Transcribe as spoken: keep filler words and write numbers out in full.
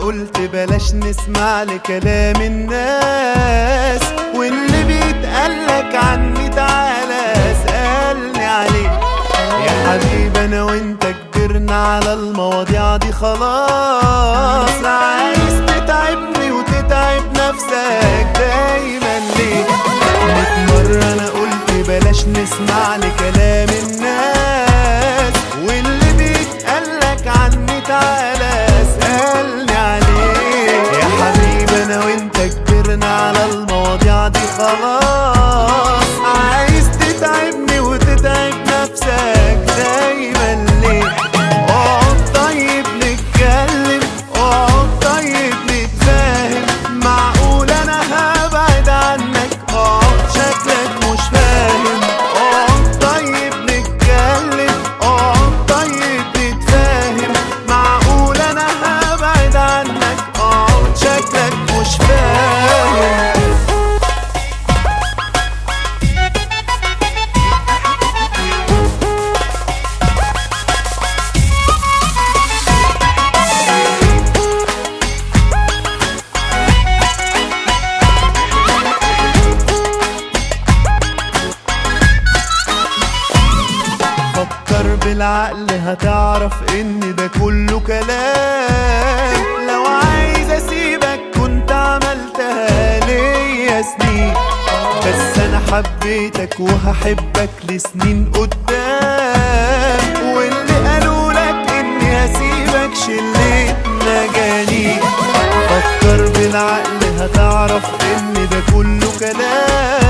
قلت بلاش نسمع لكلام الناس، واللي بيتقالك عني تعالى اسألني عليه. يا حبيبي انا وانت كبرنا على المواضيع دي خلاص، عايز تتعبني وتتعب نفسك دايما ليه؟ مية مرة انا قلت بلاش نسمع لكلام الناس، واللي بيتقالك عني تعالى اسألني عليه. يا حبيبي انا وانت كبرنا على المواضيع دي خلاص، عايز تتعبني وتتعب نفسك دايما ليه؟ اقعد طيب نتكلم، اقعد طيب نتفاهم، معقول انا هبعد عنك؟ اقعد شكلك مش فاهم. اقعد طيب نتكلم، اقعد طيب نتفاهم، معقول انا هبعد عنك؟ اقعد شكلك مش فاهم. فكر بالعقل هتعرف ان ده كله كلام. لو عايز اسيبك كنت عملتها ليا سنين، بس انا حبيتك وهحبك لسنين قدام، واللي قالوا لك اني هسيبك شليت مجانين. فكر بالعقل هتعرف ان ده كله كلام.